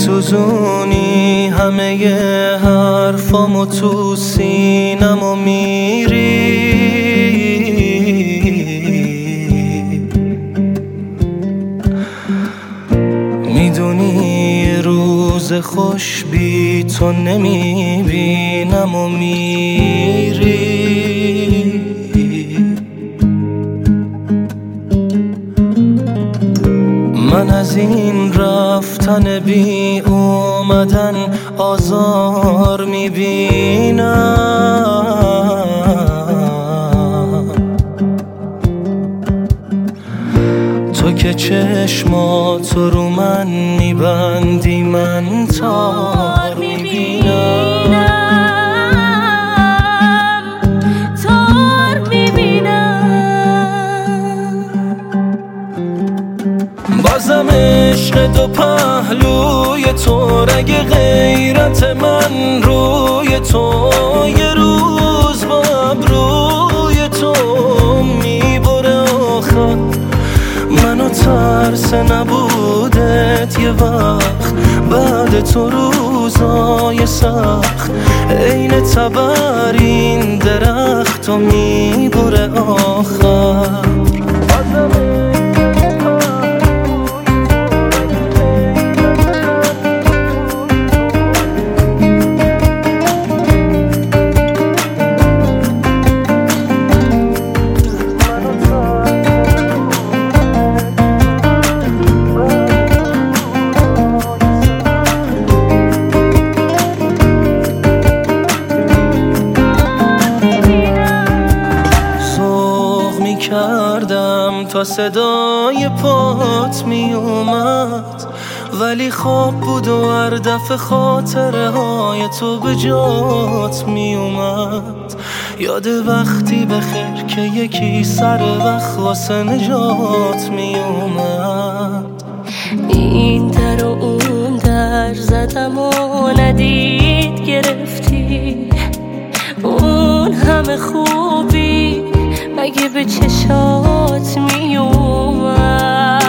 میسوزونی همه حرفامو تو سینمو میری، میدونی روز خوش بی تو نمیبینم و میری. من از این رفتن بی اومدن آزار میبینم، تو که چشماتو رو من میبندی من تار میبینم، تار میبینم. بازم عشق دو پهلوی تو، رگ غیرت من روی تو، یه روز با ابروی تو میبره آخر منو ترس نبودت یه وقت بعد تو روزای سخت، عین تبر این درخت و میبره آخر. کردم تا صدای پات می اومد، ولی خواب بود و هر دفعه خاطره های تو به جات می اومد. یاد وقتی بخیر که یکی سر وقت واسه نجات می اومد. این در و اون در زدم و ندید گرفتی، اون همه خوبی مگه به چشات می اومد؟